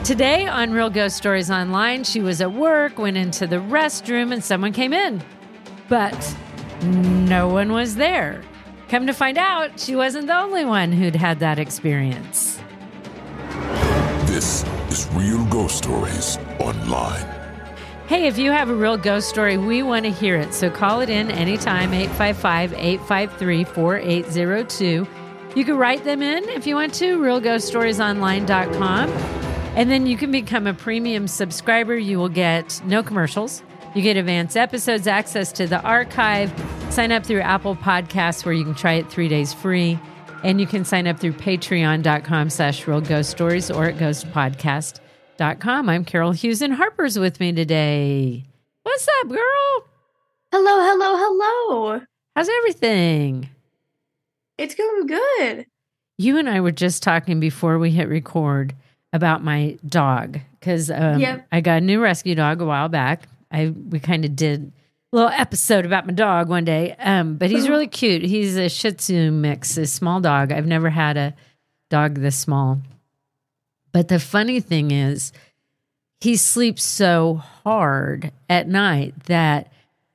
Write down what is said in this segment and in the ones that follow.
Today on Real Ghost Stories Online, she was at work, went into the restroom, and someone came in. But no one was there. Come to find out, she wasn't the only one who'd had that experience. This is Real Ghost Stories Online. Hey, if you have a real ghost story, we want to hear it. So call it in anytime, 855-853-4802. You can write them in if you want to, realghoststoriesonline.com. And then you can become a premium subscriber. You will get no commercials. You get advanced episodes, access to the archive. Sign up through Apple Podcasts where you can try it 3 days free. And you can sign up through patreon.com/realghoststories or at ghostpodcast.com. I'm Carol Hughes and Harper's with me today. What's up, girl? Hello. How's everything? It's going good. You and I were just talking before we hit record about my dog because I got a new rescue dog a while back. We kind of did a little episode about my dog one day, but he's really cute. He's a Shih Tzu mix, a small dog. I've never had a dog this small. But the funny thing is, he sleeps so hard at night that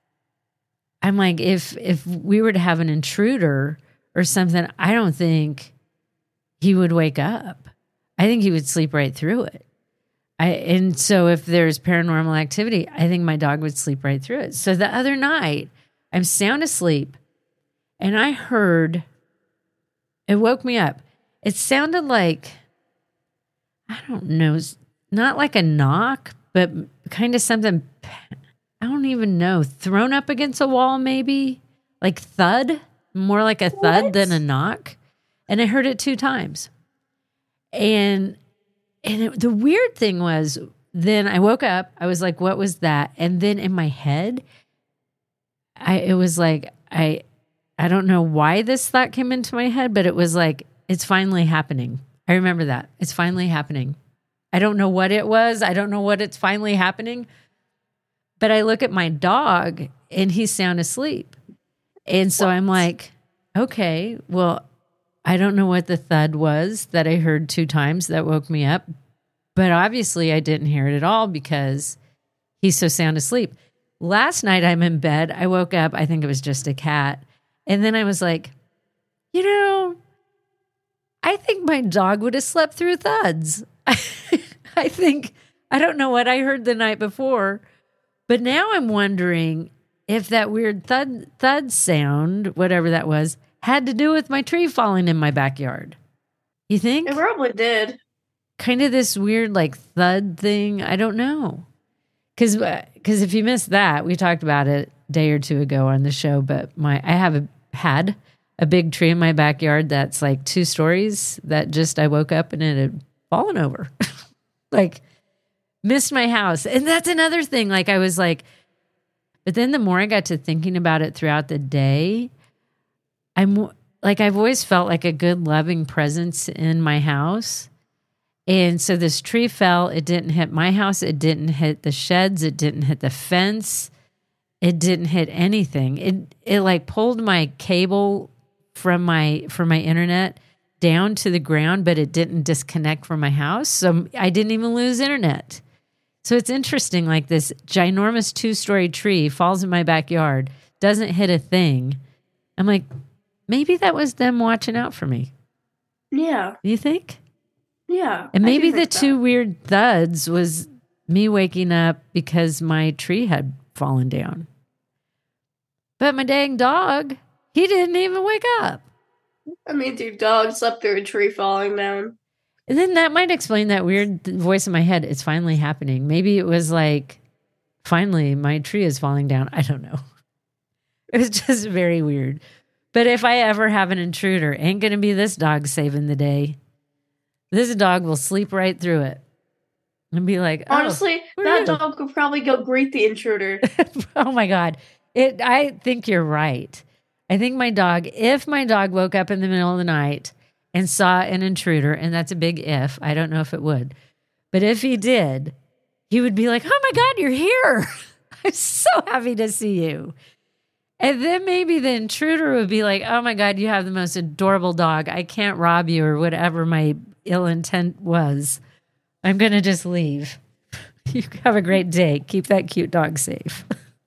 I'm like, if we were to have an intruder or something, I don't think he would wake up. I think he would sleep right through it. And so if there's paranormal activity, I think my dog would sleep right through it. So the other night, I'm sound asleep, and I heard, it woke me up. It sounded like, I don't know, not like a knock, but kind of something, I don't even know, thrown up against a wall maybe, like thud, more like a thud than a knock. And I heard it 2 times. And the weird thing was, then I woke up, I was like, what was that? And then in my head, it was like, I don't know why this thought came into my head, but it was like, it's finally happening. I remember that. It's finally happening. I don't know what it was. I don't know what it's finally happening. But I look at my dog and he's sound asleep. And so I'm like, okay, well, I don't know what the thud was that I heard 2 times that woke me up. But obviously I didn't hear it at all because he's so sound asleep. Last night I'm in bed. I woke up. I think it was just a cat. And then I was like, I think my dog would have slept through thuds. I don't know what I heard the night before, but now I'm wondering if that weird thud sound, whatever that was, had to do with my tree falling in my backyard. You think? It probably did. Kind of this weird like thud thing. I don't know. Because if you missed that, we talked about it a day or 2 ago on the show, but I had a big tree in my backyard that's like 2 stories that just I woke up and it had fallen over. Like missed my house. And that's another thing. Like I was like, but then the more I got to thinking about it throughout the day, I'm like, I've always felt like a good loving presence in my house. And so this tree fell. It didn't hit my house. It didn't hit the sheds. It didn't hit the fence. It didn't hit anything. It like pulled my cable from my internet down to the ground, but it didn't disconnect from my house. So I didn't even lose internet. So it's interesting, like this ginormous 2-story tree falls in my backyard, doesn't hit a thing. I'm like, maybe that was them watching out for me. Yeah. You think? Yeah. And maybe the 2 weird thuds was me waking up because my tree had fallen down. But my dang dog, he didn't even wake up. I mean, dude, dog slept through a tree falling down. And then that might explain that weird voice in my head. It's finally happening. Maybe it was like, finally, my tree is falling down. I don't know. It was just very weird. But if I ever have an intruder, ain't going to be this dog saving the day. This dog will sleep right through it and be like, honestly, that dog could probably go greet the intruder. Oh my God. I think you're right. I think if my dog woke up in the middle of the night and saw an intruder, and that's a big if, I don't know if it would, but if he did, he would be like, oh my God, you're here. I'm so happy to see you. And then maybe the intruder would be like, oh my God, you have the most adorable dog. I can't rob you, or whatever my ill intent was. I'm going to just leave. You have a great day. Keep that cute dog safe.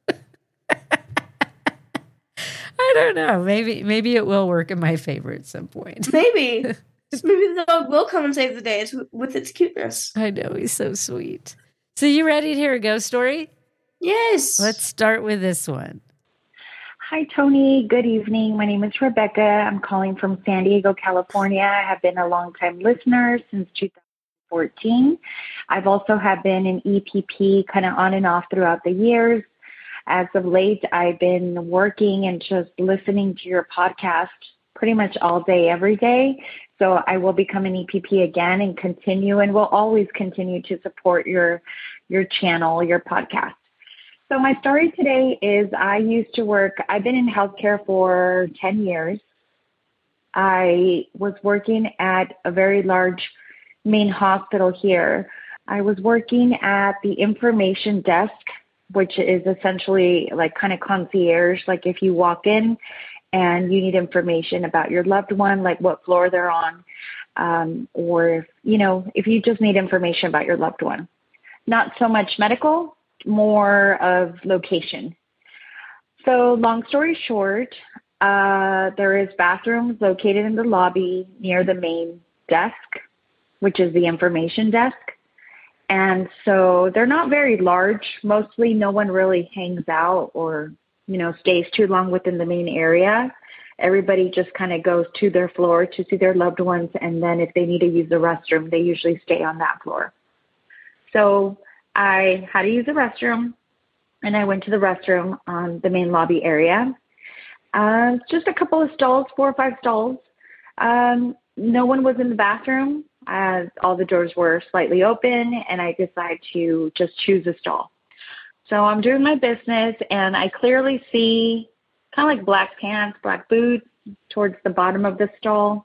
I don't know. Maybe it will work in my favor at some point. Maybe. Maybe the dog will come and save the day with its cuteness. I know. He's so sweet. So you ready to hear a ghost story? Yes. Let's start with this one. Hi, Tony. Good evening. My name is Rebecca. I'm calling from San Diego, California. I have been a longtime listener since 2014. I've also have been an EPP kind of on and off throughout the years. As of late, I've been working and just listening to your podcast pretty much all day, every day. So I will become an EPP again and continue, and will always continue to support your channel, your podcast. So my story today is I've been in healthcare for 10 years. I was working at a very large main hospital here. I was working at the information desk, which is essentially like kind of concierge. Like if you walk in and you need information about your loved one, like what floor they're on, or if you just need information about your loved one. Not so much medical, more of location. So long story short, there is bathrooms located in the lobby near the main desk, which is the information desk. And so they're not very large. Mostly no one really hangs out or, stays too long within the main area. Everybody just kind of goes to their floor to see their loved ones. And then if they need to use the restroom, they usually stay on that floor. So I had to use the restroom, and I went to the restroom on the main lobby area. Just a couple of stalls, 4 or 5 stalls. No one was in the bathroom. All the doors were slightly open, and I decided to just choose a stall. So I'm doing my business, and I clearly see kind of like black pants, black boots towards the bottom of the stall.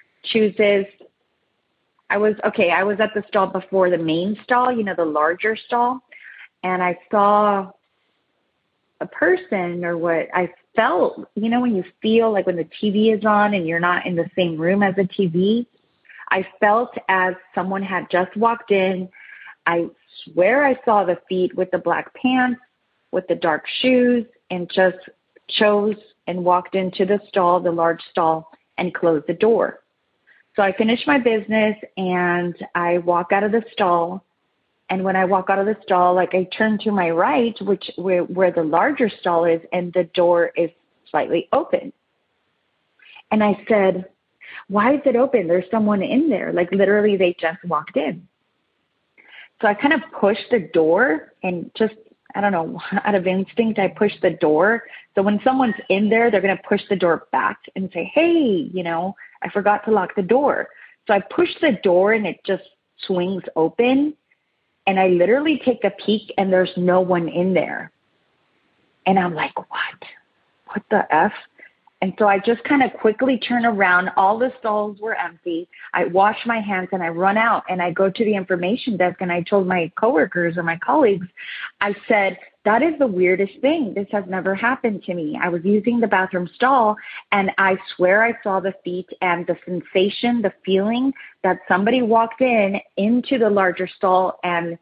I was at the stall before the main stall, the larger stall, and I saw a person, or what I felt, when you feel like when the TV is on and you're not in the same room as the TV, I felt as someone had just walked in. I swear I saw the feet with the black pants, with the dark shoes, and just chose and walked into the stall, the large stall, and closed the door. So I finished my business and I walk out of the stall. And when I walk out of the stall, like I turn to my right, where the larger stall is, and the door is slightly open. And I said, why is it open? There's someone in there. Like literally they just walked in. So I kind of pushed the door and just, I don't know, out of instinct, I pushed the door. So when someone's in there, they're going to push the door back and say, hey, I forgot to lock the door. So I push the door and it just swings open. And I literally take a peek and there's no one in there. And I'm like, what? What the F? And so I just kind of quickly turn around. All the stalls were empty. I wash my hands and I run out and I go to the information desk, and I told my coworkers or my colleagues, I said, that is the weirdest thing. This has never happened to me. I was using the bathroom stall and I swear I saw the feet and the sensation, the feeling that somebody walked into the larger stall and,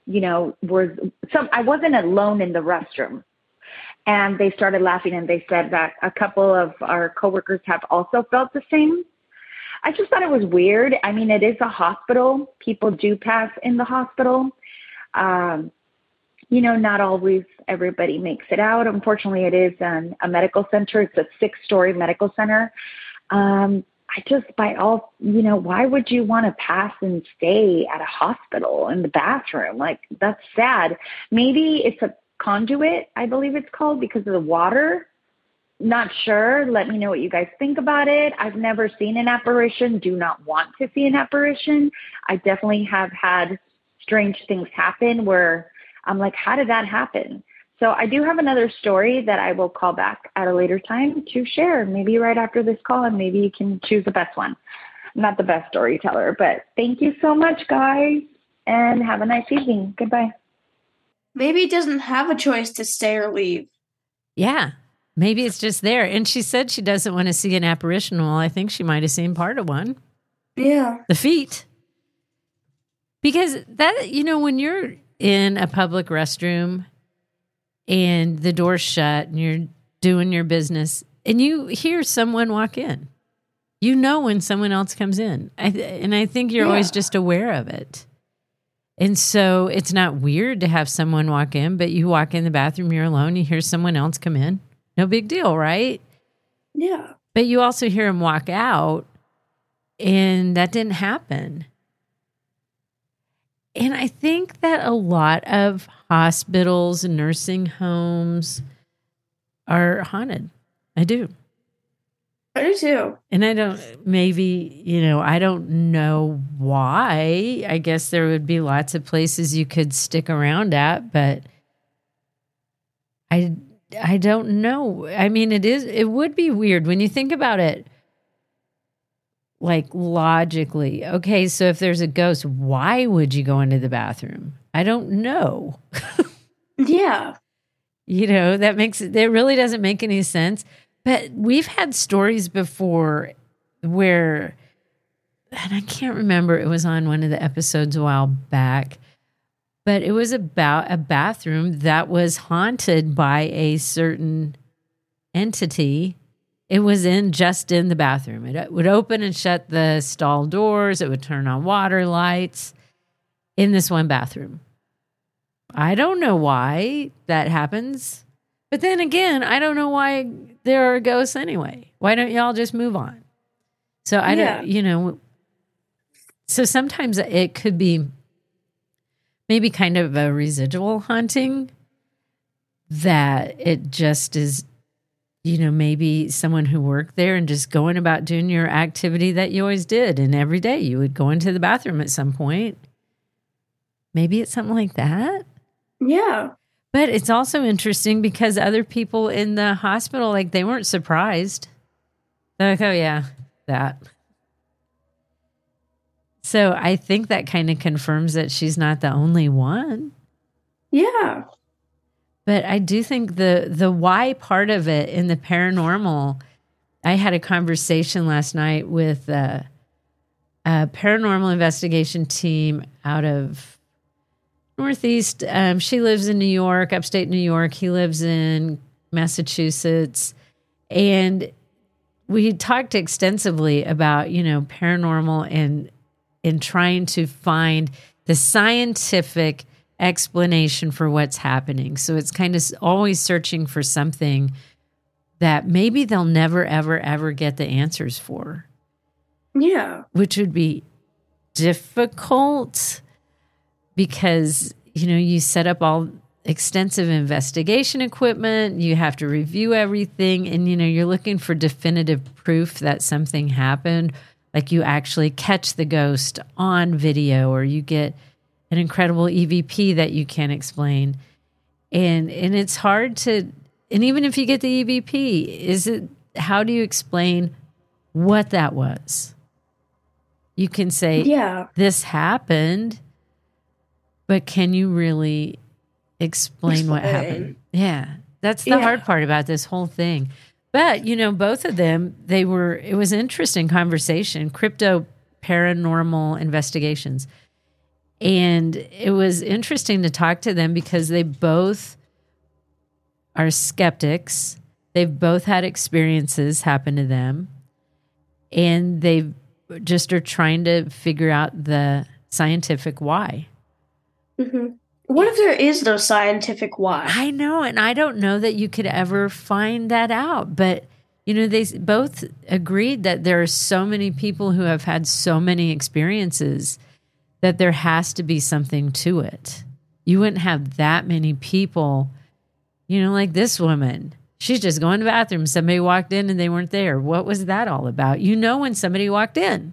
I wasn't alone in the restroom. And they started laughing, and they said that a couple of our coworkers have also felt the same. I just thought it was weird. I mean, it is a hospital. People do pass in the hospital. Not always everybody makes it out. Unfortunately, it is a medical center. It's a 6-story medical center. Why would you want to pass and stay at a hospital in the bathroom? Like, that's sad. Maybe it's a conduit, I believe it's called, because of the water. Not sure. Let me know what you guys think about it. I've never seen an apparition. Do not want to see an apparition. I definitely have had strange things happen where I'm like, how did that happen? So I do have another story that I will call back at a later time to share, maybe right after this call, and maybe you can choose the best one. I'm not the best storyteller, but thank you so much, guys, and have a nice evening. Goodbye. Maybe it doesn't have a choice to stay or leave. Yeah, maybe it's just there. And she said she doesn't want to see an apparition. Well, I think she might have seen part of one. Yeah. The feet. Because that, when you're in a public restroom and the door's shut and you're doing your business and you hear someone walk in, when someone else comes in. I think you're always just aware of it. And so it's not weird to have someone walk in, but you walk in the bathroom, you're alone, you hear someone else come in. No big deal, right? Yeah. But you also hear them walk out, and that didn't happen. And I think that a lot of hospitals and nursing homes are haunted. I do. I do too. And I don't know why. I guess there would be lots of places you could stick around at, but I don't know. I mean, it would be weird when you think about it, like logically. Okay, so if there's a ghost, why would you go into the bathroom? I don't know. Yeah. That really doesn't make any sense. But we've had stories before where, and I can't remember, it was on one of the episodes a while back, but it was about a bathroom that was haunted by a certain entity. It was just in the bathroom. It would open and shut the stall doors. It would turn on water lights in this one bathroom. I don't know why that happens. But then again, I don't know why there are ghosts anyway. Why don't y'all just move on? So I don't, so sometimes it could be maybe kind of a residual haunting that it just is, maybe someone who worked there and just going about doing your activity that you always did. And every day you would go into the bathroom at some point. Maybe it's something like that. Yeah. But it's also interesting because other people in the hospital, like, they weren't surprised. They're like, oh, yeah, that. So I think that kind of confirms that she's not the only one. Yeah. But I do think the why part of it in the paranormal, I had a conversation last night with a paranormal investigation team out of Northeast. She lives in New York, upstate New York. He lives in Massachusetts. And we talked extensively about, paranormal and trying to find the scientific explanation for what's happening. So it's kind of always searching for something that maybe they'll never, ever, ever get the answers for. Yeah. Which would be difficult because, you set up all extensive investigation equipment. You have to review everything. And, you're looking for definitive proof that something happened. Like you actually catch the ghost on video or you get an incredible EVP that you can't explain. And it's hard to, and even if you get the EVP, how do you explain what that was? You can say, this happened, but can you really explain what happened? Yeah, that's the hard part about this whole thing. But, both of them, it was an interesting conversation, crypto paranormal investigations. And it was interesting to talk to them because they both are skeptics. They've both had experiences happen to them. And they just are trying to figure out the scientific why. Mm-hmm. What if there is no scientific why? I know, and I don't know that you could ever find that out. But, they both agreed that there are so many people who have had so many experiences that there has to be something to it. You wouldn't have that many people, like this woman. She's just going to the bathroom. Somebody walked in and they weren't there. What was that all about? When somebody walked in.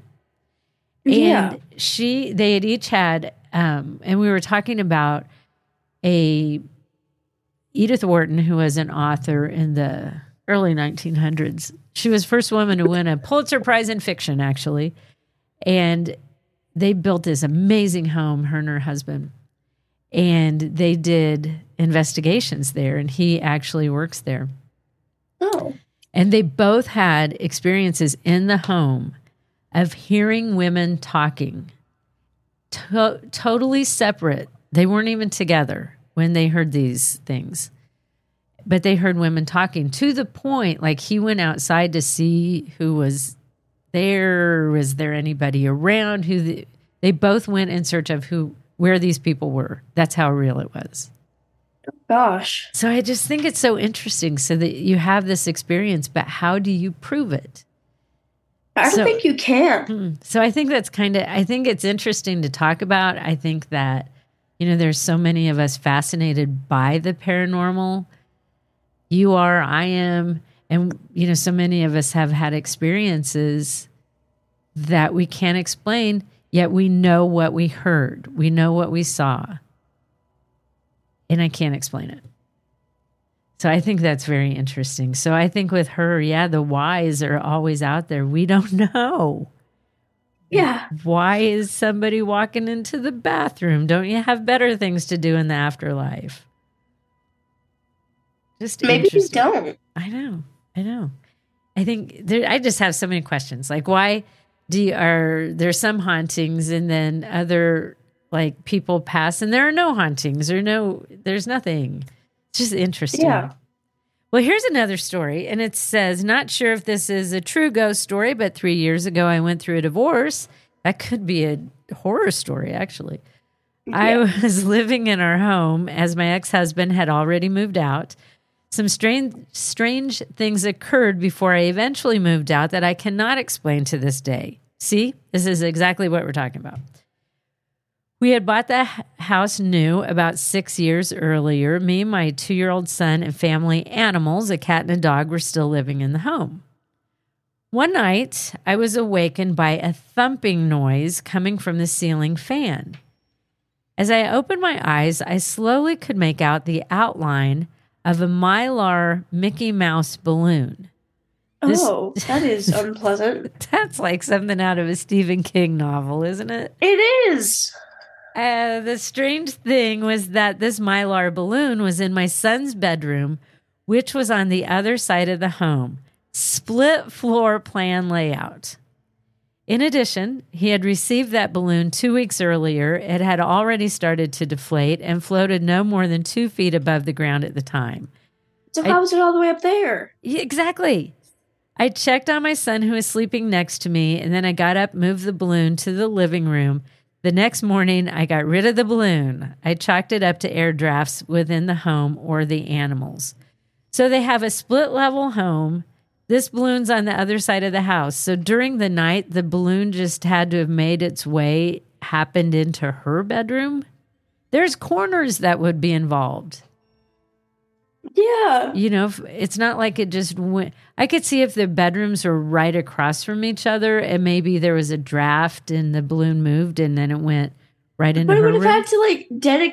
And they had each had, and we were talking about Edith Wharton, who was an author in the early 1900s. She was the first woman to win a Pulitzer Prize in fiction, actually. And they built this amazing home, her and her husband. And they did investigations there, and he actually works there. Oh. And they both had experiences in the home of hearing women talking totally separate. They weren't even together when they heard these things. But they heard women talking to the point, like he went outside to see who was there. Was there anybody around? They both went in search of where these people were. That's how real it was. Gosh. So I just think it's so interesting so that you have this experience, but how do you prove it? I don't think you can. So I think I think it's interesting to talk about. I think that, there's so many of us fascinated by the paranormal. You are, I am, and, so many of us have had experiences that we can't explain, yet we know what we heard. We know what we saw. And I can't explain it. So I think that's very interesting. So I think with her, the whys are always out there. We don't know. Yeah. Why is somebody walking into the bathroom? Don't you have better things to do in the afterlife? Just maybe you don't. I know. I think I just have so many questions. Like, why are there some hauntings and then other like people pass and there are no hauntings or there's nothing. It's just interesting. Yeah. Well, here's another story, and it says, not sure if this is a true ghost story, but 3 years ago I went through a divorce. That could be a horror story, actually. Yeah. I was living in our home as my ex-husband had already moved out. Some strange things occurred before I eventually moved out that I cannot explain to this day. See, this is exactly what we're talking about. We had bought the house new about 6 years earlier. Me, my 2-year-old son, and family animals, a cat and a dog, were still living in the home. One night, I was awakened by a thumping noise coming from the ceiling fan. As I opened my eyes, I slowly could make out the outline of a Mylar Mickey Mouse balloon. That is unpleasant. That's like something out of a Stephen King novel, isn't it? It is. The strange thing was that this Mylar balloon was in my son's bedroom, which was on the other side of the home. Split floor plan layout. In addition, he had received that balloon 2 weeks earlier. It had already started to deflate and floated no more than 2 feet above the ground at the time. So how was it all the way up there? Yeah, exactly. I checked on my son who was sleeping next to me, and then I got up, moved the balloon to the living room. The next morning, I got rid of the balloon. I chalked it up to air drafts within the home or the animals. So they have a split-level home. This balloon's on the other side of the house. So during the night, the balloon just had to have made its way, happened into her bedroom. There's corners that would be involved. Yeah. It's not like it just went. I could see if the bedrooms were right across from each other and maybe there was a draft and the balloon moved and then it went right into her room. But it would have had to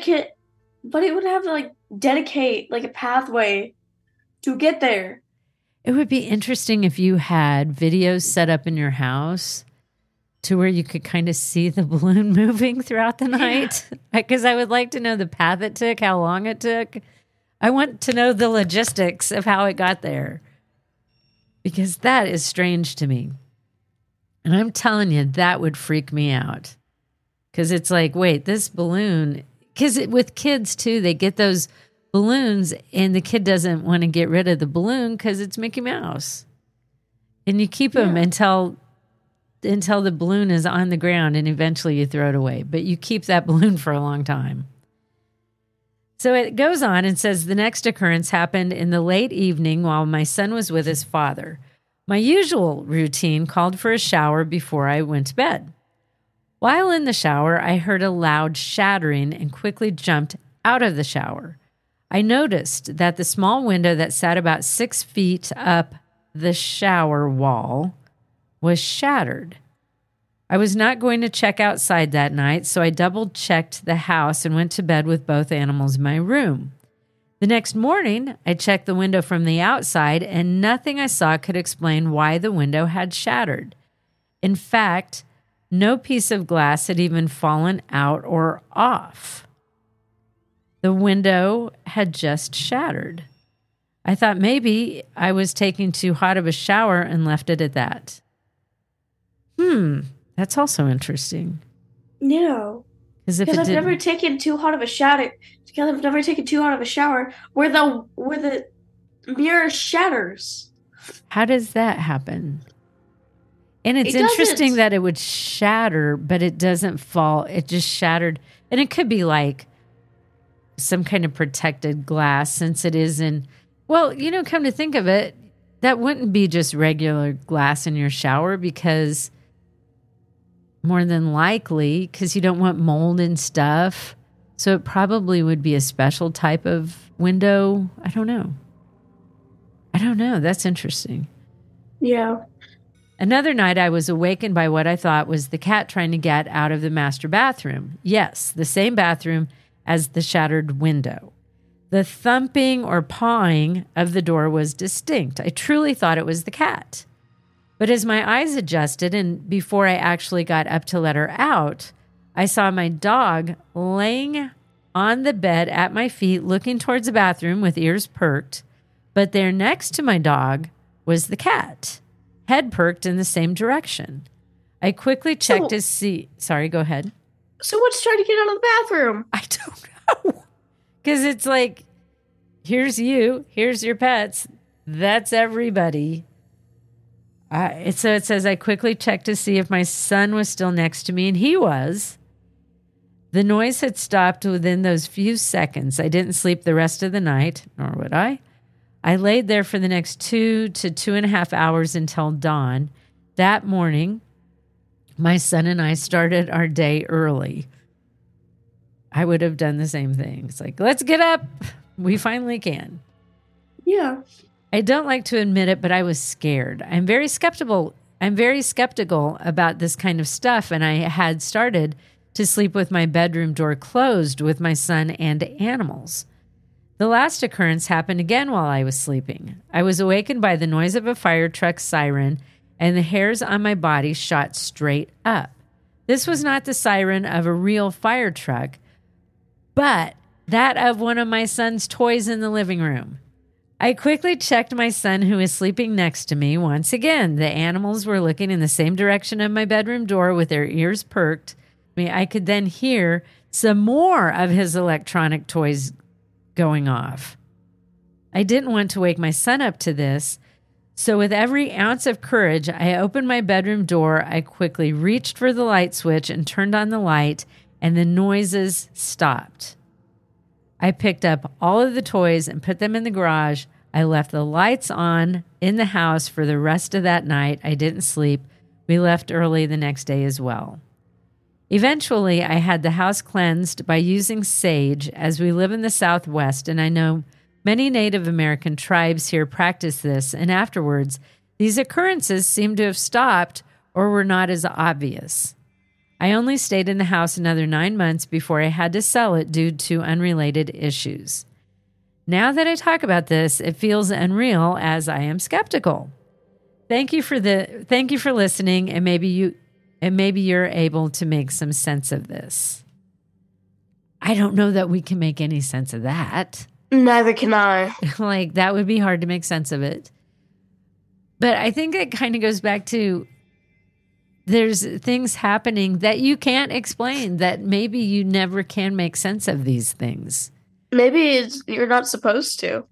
dedicate like a pathway to get there. It would be interesting if you had videos set up in your house to where you could kind of see the balloon moving throughout the night. Because I would like to know the path it took, how long it took. I want to know the logistics of how it got there. Because that is strange to me. And I'm telling you, that would freak me out. Because it's like, wait, this balloon... Because with kids, too, they get those balloons and the kid doesn't want to get rid of the balloon because it's Mickey Mouse. And you keep them until the balloon is on the ground and eventually you throw it away. But you keep that balloon for a long time. So it goes on and says the next occurrence happened in the late evening while my son was with his father. My usual routine called for a shower before I went to bed. While in the shower, I heard a loud shattering and quickly jumped out of the shower. I noticed that the small window that sat about 6 feet up the shower wall was shattered. I was not going to check outside that night, so I double-checked the house and went to bed with both animals in my room. The next morning, I checked the window from the outside, and nothing I saw could explain why the window had shattered. In fact, no piece of glass had even fallen out or off. The window had just shattered. I thought maybe I was taking too hot of a shower and left it at that. That's also interesting. Yeah. Because I've never taken too hot of a shower. Because I've never taken too hot of a shower where the mirror shatters. How does that happen? And it's interesting that it would shatter, but it doesn't fall. It just shattered. And it could be like some kind of protected glass since it is in, well, come to think of it, that wouldn't be just regular glass in your shower because more than likely, because you don't want mold and stuff. So it probably would be a special type of window. I don't know. That's interesting. Yeah. Another night, I was awakened by what I thought was the cat trying to get out of the master bathroom. Yes, the same bathroom as the shattered window. The thumping or pawing of the door was distinct. I truly thought it was the cat. But as my eyes adjusted and before I actually got up to let her out, I saw my dog laying on the bed at my feet, looking towards the bathroom with ears perked. But there next to my dog was the cat, head perked in the same direction. I quickly checked to see. Sorry, go ahead. So what's trying to get out of the bathroom? I don't know. Because it's like, here's you, here's your pets. That's everybody. So it says, I quickly checked to see if my son was still next to me, and he was. The noise had stopped within those few seconds. I didn't sleep the rest of the night, nor would I. I laid there for the next 2 to 2.5 hours until dawn. That morning, my son and I started our day early. I would have done the same thing. It's like, let's get up. We finally can. Yeah. I don't like to admit it, but I was scared. I'm very skeptical about this kind of stuff, and I had started to sleep with my bedroom door closed with my son and animals. The last occurrence happened again while I was sleeping. I was awakened by the noise of a fire truck siren, and the hairs on my body shot straight up. This was not the siren of a real fire truck, but that of one of my son's toys in the living room. I quickly checked my son, who was sleeping next to me. Once again, the animals were looking in the same direction of my bedroom door with their ears perked. I could then hear some more of his electronic toys going off. I didn't want to wake my son up to this, so with every ounce of courage, I opened my bedroom door. I quickly reached for the light switch and turned on the light, and the noises stopped. I picked up all of the toys and put them in the garage. I left the lights on in the house for the rest of that night. I didn't sleep. We left early the next day as well. Eventually, I had the house cleansed by using sage, as we live in the Southwest, and I know many Native American tribes here practice this, and afterwards, these occurrences seem to have stopped or were not as obvious. I only stayed in the house another 9 months before I had to sell it due to unrelated issues. Now that I talk about this, it feels unreal as I am skeptical. Thank you for listening, and maybe you're able to make some sense of this. I don't know that we can make any sense of that. Neither can I. Like, that would be hard to make sense of it. But I think it kind of goes back to there's things happening that you can't explain, that maybe you never can make sense of these things. Maybe you're not supposed to.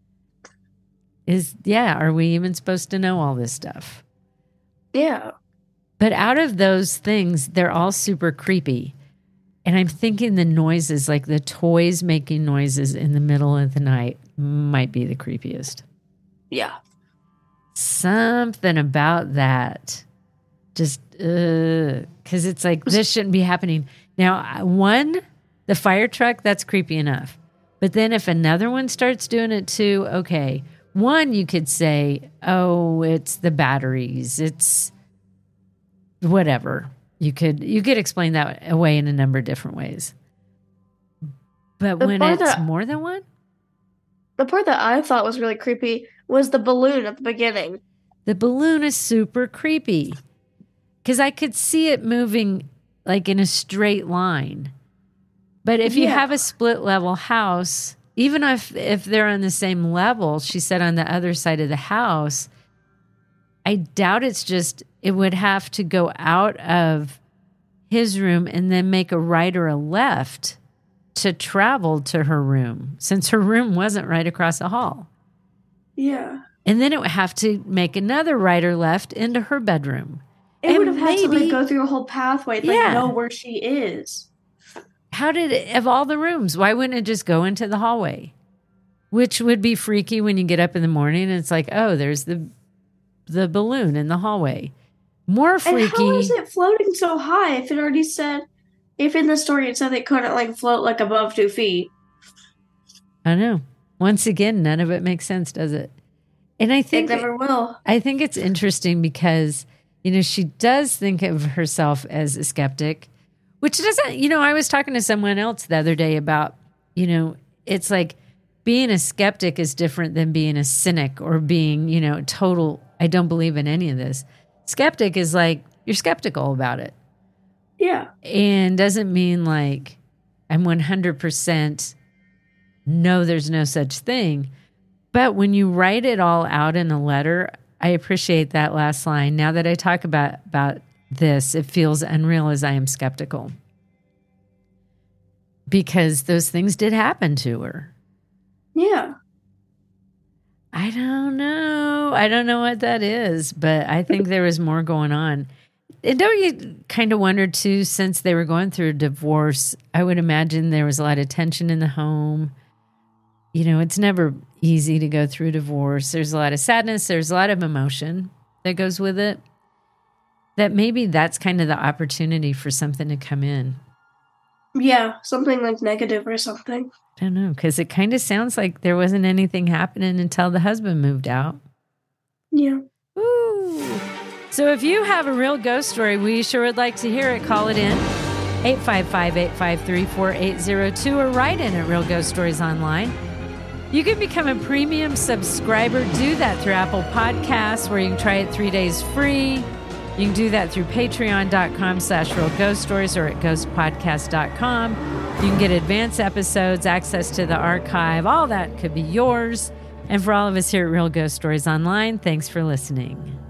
Are we even supposed to know all this stuff? Yeah. But out of those things, they're all super creepy. And I'm thinking the noises, like the toys making noises in the middle of the night, might be the creepiest. Yeah. Something about that. Just, because it's like, this shouldn't be happening. Now, the fire truck, that's creepy enough. But then if another one starts doing it too, okay. One, you could say, oh, it's the batteries. It's whatever. You could explain that away in a number of different ways. But when it's more than one? The part that I thought was really creepy was the balloon at the beginning. The balloon is super creepy. Because I could see it moving like in a straight line. But if you have a split level house, even if they're on the same level, she said on the other side of the house, I doubt it would have to go out of his room and then make a right or a left to travel to her room, since her room wasn't right across the hall. Yeah. And then it would have to make another right or left into her bedroom. It would have had to like go through a whole pathway to like know where she is. How did it, of all the rooms, why wouldn't it just go into the hallway? Which would be freaky when you get up in the morning and it's like, oh, there's the balloon in the hallway. More freaky. And how is it floating so high if it already said, if in the story it said they couldn't like float like above 2 feet? I know. Once again, none of it makes sense, does it? And I think it never will. I think it's interesting because, you know, she does think of herself as a skeptic, which doesn't, you know, I was talking to someone else the other day about, you know, it's like being a skeptic is different than being a cynic or being, you know, total, I don't believe in any of this. Skeptic is like, you're skeptical about it. Yeah. And doesn't mean like I'm 100% no, there's no such thing. But when you write it all out in a letter, I appreciate that last line. Now that I talk about this, it feels unreal as I am skeptical. Because those things did happen to her. Yeah. I don't know. I don't know what that is, but I think there was more going on. And don't you kind of wonder too, since they were going through a divorce, I would imagine there was a lot of tension in the home. You know, it's never easy to go through divorce. There's a lot of sadness. There's a lot of emotion that goes with it. That maybe that's kind of the opportunity for something to come in. Yeah, something like negative or something. I don't know, because it kind of sounds like there wasn't anything happening until the husband moved out. Yeah. Ooh. So if you have a real ghost story, we sure would like to hear it. Call it in, 855-853-4802, or write in at Real Ghost Stories Online. You can become a premium subscriber. Do that through Apple Podcasts, where you can try it 3 days free. You can do that through patreon.com/Real Ghost Stories or at ghostpodcast.com. You can get advanced episodes, access to the archive. All that could be yours. And for all of us here at Real Ghost Stories Online, thanks for listening.